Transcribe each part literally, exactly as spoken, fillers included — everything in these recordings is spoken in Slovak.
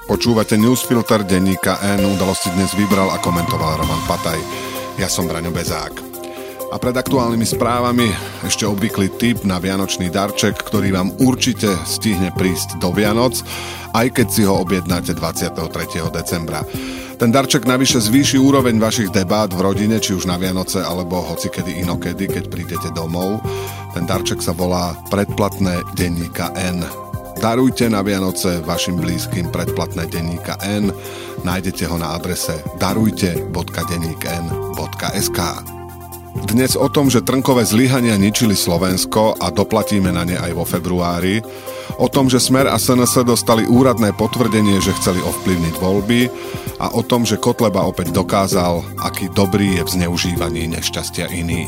Počúvate Newsfilter denníka N, udalosti dnes vybral a komentoval Roman Pataj. Ja som Braňo Bezák. A pred aktuálnymi správami ešte obvyklý tip na vianočný darček, ktorý vám určite stihne prísť do Vianoc, aj keď si ho objednáte dvadsiateho tretieho decembra. Ten darček navyše zvýši úroveň vašich debát v rodine, či už na Vianoce, alebo hocikedy inokedy, keď prídete domov. Ten darček sa volá Predplatné denníka N. Darujte na Vianoce vašim blízkym predplatné denníka N. Nájdete ho na adrese darujte bodka denníkn bodka es ká. Dnes o tom, že Trnkové zlyhania ničili Slovensko a doplatíme na ne aj vo februári. O tom, že Smer a es en es dostali úradné potvrdenie, že chceli ovplyvniť voľby. A o tom, že Kotleba opäť dokázal, aký dobrý je v zneužívaní nešťastia iných.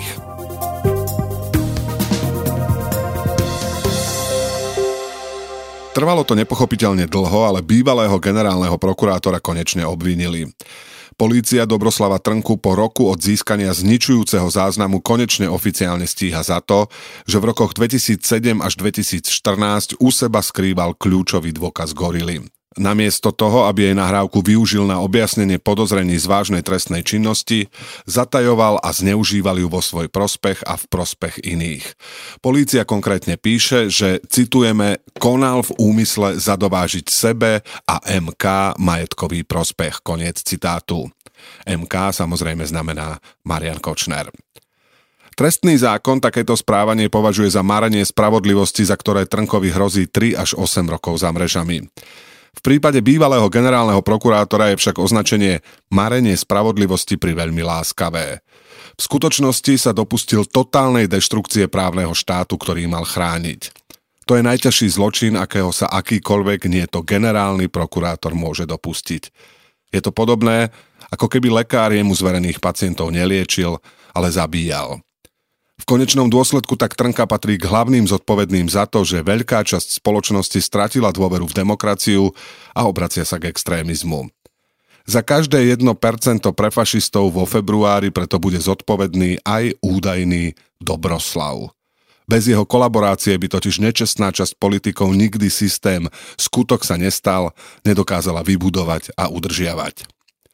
Trvalo to nepochopiteľne dlho, ale bývalého generálneho prokurátora konečne obvinili. Polícia Dobroslava Trnku po roku od získania zničujúceho záznamu konečne oficiálne stíha za to, že v rokoch dvetisícsedem až dvetisícštrnásť u seba skrýval kľúčový dôkaz gorily. Namiesto toho, aby jej nahrávku využil na objasnenie podozrení z vážnej trestnej činnosti, zatajoval a zneužíval ju vo svoj prospech a v prospech iných. Polícia konkrétne píše, že, citujeme, konal v úmysle zadovážiť sebe a em ká majetkový prospech. Koniec citátu. em ká samozrejme znamená Marian Kočner. Trestný zákon takéto správanie považuje za marenie spravodlivosti, za ktoré Trnkovi hrozí tri až osem rokov za mrežami. V prípade bývalého generálneho prokurátora je však označenie marenie spravodlivosti pri veľmi láskavé. V skutočnosti sa dopustil totálnej deštrukcie právneho štátu, ktorý mal chrániť. To je najťažší zločin, akého sa akýkoľvek nie to generálny prokurátor môže dopustiť. Je to podobné, ako keby lekár jemu zverených pacientov neliečil, ale zabíjal. V konečnom dôsledku tak Trnka patrí k hlavným zodpovedným za to, že veľká časť spoločnosti stratila dôveru v demokraciu a obracia sa k extrémizmu. Za každé jedno percento pre fašistov vo februári preto bude zodpovedný aj údajný Dobroslav. Bez jeho kolaborácie by totiž nečestná časť politikov nikdy systém skutok sa nestal, nedokázala vybudovať a udržiavať.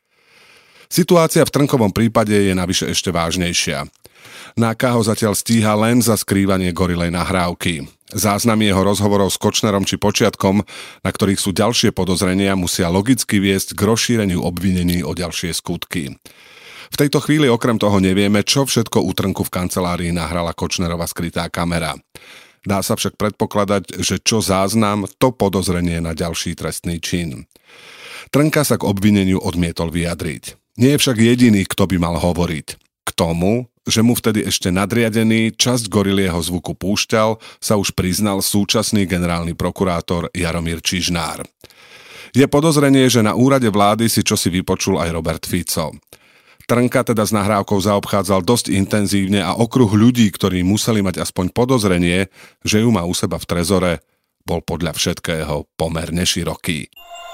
Situácia v Trnkovom prípade je navyše ešte vážnejšia. Náka ho zatiaľ stíha len za skrývanie gorilej nahrávky. Záznamy jeho rozhovorov s Kočnerom či Počiatkom, na ktorých sú ďalšie podozrenia, musia logicky viesť k rozšíreniu obvinení o ďalšie skutky. V tejto chvíli okrem toho nevieme, čo všetko u Trnku v kancelárii nahrala Kočnerova skrytá kamera. Dá sa však predpokladať, že čo záznam, to podozrenie na ďalší trestný čin. Trnka sa k obvineniu odmietol vyjadriť. Nie je však jediný, kto by mal hovoriť. K tomu, že mu vtedy ešte nadriadený časť gorilieho zvuku púšťal, sa už priznal súčasný generálny prokurátor Jaromír Čižnár. Je podozrenie, že na úrade vlády si čosi vypočul aj Robert Fico. Trnka teda s nahrávkou zaobchádzal dosť intenzívne a okruh ľudí, ktorí museli mať aspoň podozrenie, že ju má u seba v trezore, bol podľa všetkého pomerne široký.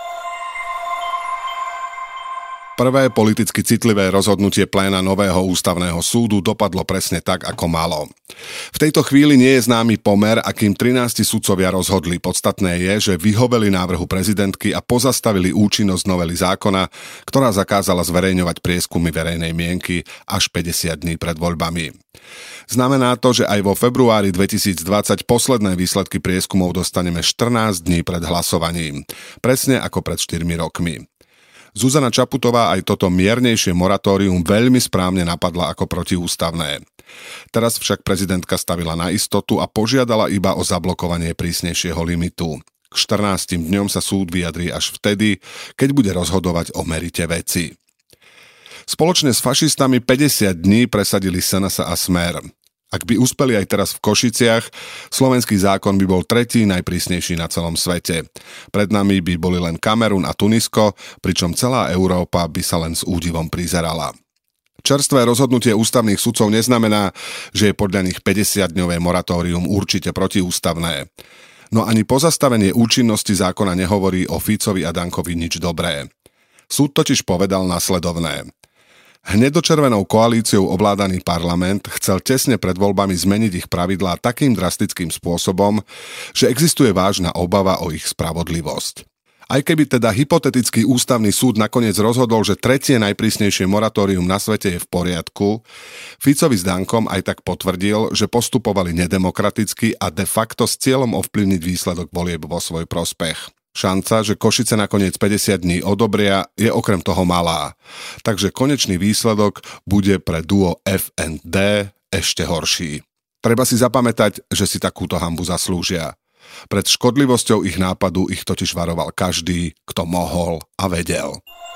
Prvé politicky citlivé rozhodnutie pléna nového ústavného súdu dopadlo presne tak, ako malo. V tejto chvíli nie je známy pomer, akým trinásť sudcovia rozhodli. Podstatné je, že vyhoveli návrhu prezidentky a pozastavili účinnosť novely zákona, ktorá zakázala zverejňovať prieskumy verejnej mienky až päťdesiat dní pred voľbami. Znamená to, že aj vo februári dvetisícdvadsať posledné výsledky prieskumov dostaneme štrnásť dní pred hlasovaním. Presne ako pred štyrmi rokmi. Zuzana Čaputová aj toto miernejšie moratórium veľmi správne napadla ako protiústavné. Teraz však prezidentka stavila na istotu a požiadala iba o zablokovanie prísnejšieho limitu. K štrnástim dňom sa súd vyjadrí až vtedy, keď bude rozhodovať o merite veci. Spoločne s fašistami päťdesiat dní presadili es en es a Smer. Ak by uspeli aj teraz v Košiciach, slovenský zákon by bol tretí najprísnejší na celom svete. Pred nami by boli len Kamerun a Tunisko, pričom celá Európa by sa len s údivom prizerala. Čerstvé rozhodnutie ústavných sudcov neznamená, že je podľa nich päťdesiatdňové moratórium určite protiústavné. No ani pozastavenie účinnosti zákona nehovorí o Ficovi a Dankovi nič dobré. Súd totiž povedal nasledovné. Hnedočervenou koalíciou ovládaný parlament chcel tesne pred voľbami zmeniť ich pravidlá takým drastickým spôsobom, že existuje vážna obava o ich spravodlivosť. Aj keby teda hypotetický ústavný súd nakoniec rozhodol, že tretie najprísnejšie moratórium na svete je v poriadku, Ficovi s Dankom aj tak potvrdil, že postupovali nedemokraticky a de facto s cieľom ovplyvniť výsledok volieb vo svoj prospech. Šanca, že Košice nakoniec päťdesiat dní odobria, je okrem toho malá. Takže konečný výsledok bude pre duo ef en dé ešte horší. Treba si zapamätať, že si takúto hanbu zaslúžia. Pred škodlivosťou ich nápadu ich totiž varoval každý, kto mohol a vedel.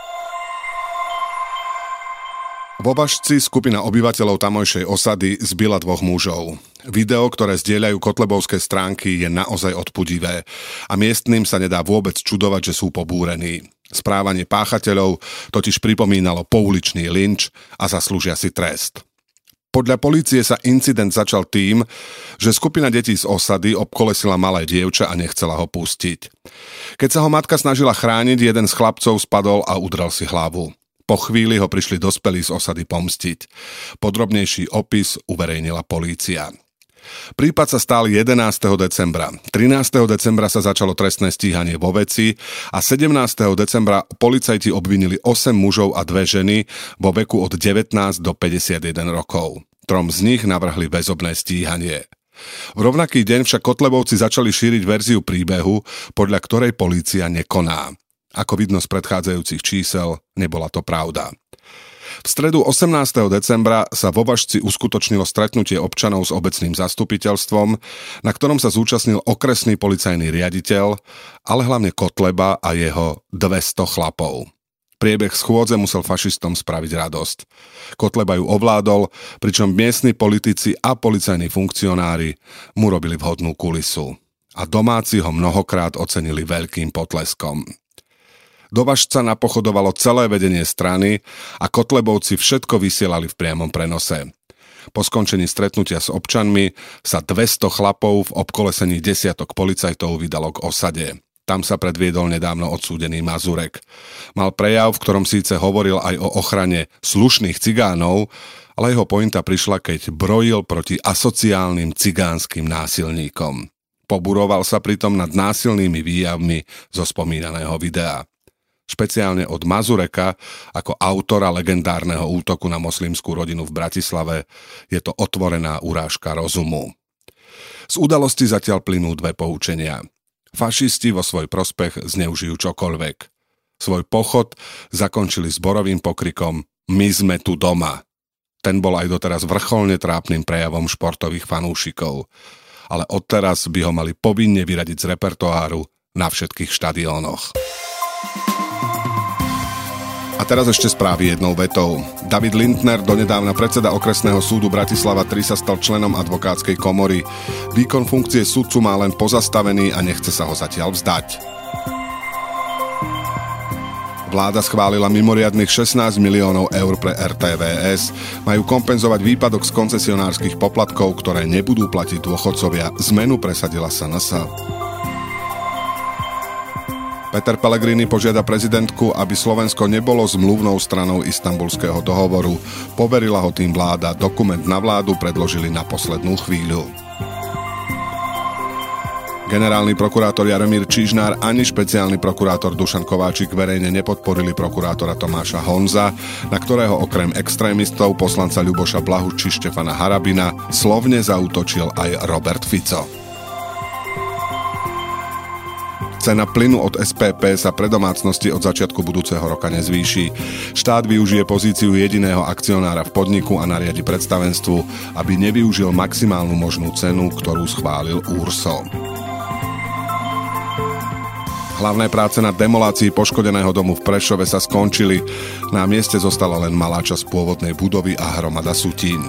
Vo Važci skupina obyvateľov tamojšej osady zbila dvoch mužov. Video, ktoré zdieľajú kotlebovské stránky, je naozaj odpudivé a miestnym sa nedá vôbec čudovať, že sú pobúrení. Správanie páchateľov totiž pripomínalo pouličný lynč a zaslúžia si trest. Podľa polície sa incident začal tým, že skupina detí z osady obkolesila malé dievča a nechcela ho pustiť. Keď sa ho matka snažila chrániť, jeden z chlapcov spadol a udrel si hlavu. Po chvíli ho prišli dospelí z osady pomstiť. Podrobnejší opis uverejnila polícia. Prípad sa stal jedenásteho decembra. trinásteho decembra sa začalo trestné stíhanie vo veci a sedemnásteho decembra policajti obvinili osem mužov a dve ženy vo veku od devätnásť do päťdesiatjeden rokov. Trom z nich navrhli väzobné stíhanie. V rovnaký deň však Kotlebovci začali šíriť verziu príbehu, podľa ktorej polícia nekoná. Ako vidno z predchádzajúcich čísel, nebola to pravda. V stredu osemnásteho decembra sa vo Važci uskutočnilo stretnutie občanov s obecným zastupiteľstvom, na ktorom sa zúčastnil okresný policajný riaditeľ, ale hlavne Kotleba a jeho dvesto chlapov. Priebeh schôdze musel fašistom spraviť radosť. Kotleba ju ovládol, pričom miestni politici a policajní funkcionári mu robili vhodnú kulisu. A domáci ho mnohokrát ocenili veľkým potleskom. Do Važca napochodovalo celé vedenie strany a Kotlebovci všetko vysielali v priamom prenose. Po skončení stretnutia s občanmi sa dvesto chlapov v obkolesení desiatok policajtov vydalo k osade. Tam sa predviedol nedávno odsúdený Mazurek. Mal prejav, v ktorom síce hovoril aj o ochrane slušných cigánov, ale jeho pointa prišla, keď brojil proti asociálnym cigánskym násilníkom. Poburoval sa pritom nad násilnými výjavmi zo spomínaného videa. Špeciálne od Mazureka, ako autora legendárneho útoku na moslimskú rodinu v Bratislave, je to otvorená urážka rozumu. Z udalosti zatiaľ plynú dve poučenia. Fašisti vo svoj prospech zneužijú čokoľvek. Svoj pochod zakončili zborovým pokrikom My sme tu doma. Ten bol aj doteraz vrcholne trápnym prejavom športových fanúšikov. Ale odteraz by ho mali povinne vyradiť z repertoáru na všetkých štadiónoch. A teraz ešte správy jednou vetou. David Lindner, donedávna predseda okresného súdu Bratislava tri, sa stal členom advokátskej komory. Výkon funkcie sudcu má len pozastavený a nechce sa ho zatiaľ vzdať. Vláda schválila mimoriadnych šestnásť miliónov eur pre er té vé es. Majú kompenzovať výpadok z koncesionárskych poplatkov, ktoré nebudú platiť dôchodcovia. Zmenu presadila es en es. Peter Pellegrini požiada prezidentku, aby Slovensko nebolo zmluvnou stranou Istanbulského dohovoru. Poverila ho tým vláda, dokument na vládu predložili na poslednú chvíľu. Generálny prokurátor Jaromír Čižnár ani špeciálny prokurátor Dušan Kováčik verejne nepodporili prokurátora Tomáša Honza, na ktorého okrem extrémistov poslanca Ľuboša Blahu či Štefana Harabina slovne zaútočil aj Robert Fico. Cena plynu od es pé pé sa pre domácnosti od začiatku budúceho roka nezvýši. Štát využije pozíciu jediného akcionára v podniku a nariadi predstavenstvu, aby nevyužil maximálnu možnú cenu, ktorú schválil úrso. Hlavné práce na demolácii poškodeného domu v Prešove sa skončili. Na mieste zostala len malá časť pôvodnej budovy a hromada sutín.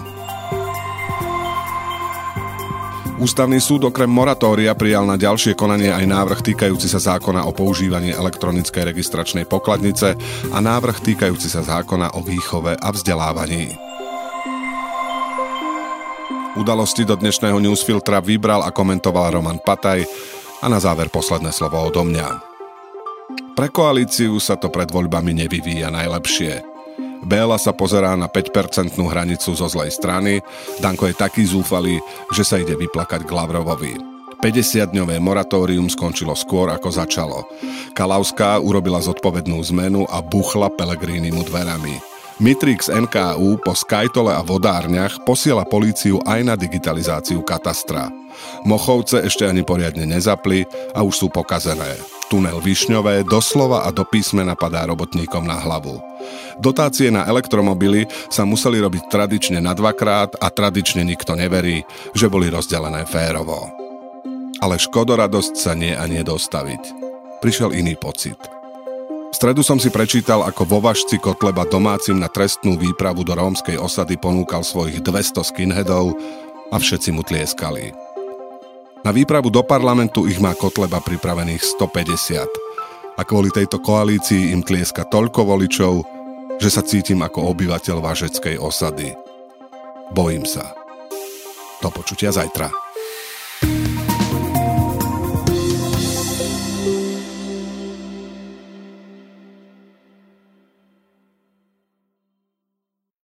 Ústavný súd okrem moratória prijal na ďalšie konanie aj návrh týkajúci sa zákona o používaní elektronickej registračnej pokladnice a návrh týkajúci sa zákona o výchove a vzdelávaní. Udalosti do dnešného newsfiltra vybral a komentoval Roman Pataj a na záver posledné slovo odo mňa. Pre koalíciu sa to pred voľbami nevyvíja najlepšie. Béla sa pozerá na päť percentnú hranicu zo zlej strany, Danko je taký zúfalý, že sa ide vyplakať k Lavrovovi. päťdesiatdňové moratórium skončilo skôr, ako začalo. Kalavská urobila zodpovednú zmenu a buchla Pellegrinimu dverami. Mitrix en ká ú po Skytole a vodárniach posiela políciu aj na digitalizáciu katastra. Mochovce ešte ani poriadne nezapli a už sú pokazené. Tunel Višňové doslova a do písmena padá robotníkom na hlavu. Dotácie na elektromobily sa museli robiť tradične na dvakrát a tradične nikto neverí, že boli rozdelené férovo. Ale škodoradosť sa nie a nie dostaviť. Prišiel iný pocit. V stredu som si prečítal, ako vo Važci Kotleba domácim na trestnú výpravu do rómskej osady ponúkal svojich dvesto skinheadov a všetci mu tlieskali. Na výpravu do parlamentu ich má Kotleba pripravených stopäťdesiat. A kvôli tejto koalícii im tlieska toľko voličov, že sa cítim ako obyvateľ važeckej osady. Bojím sa. Do počutia zajtra.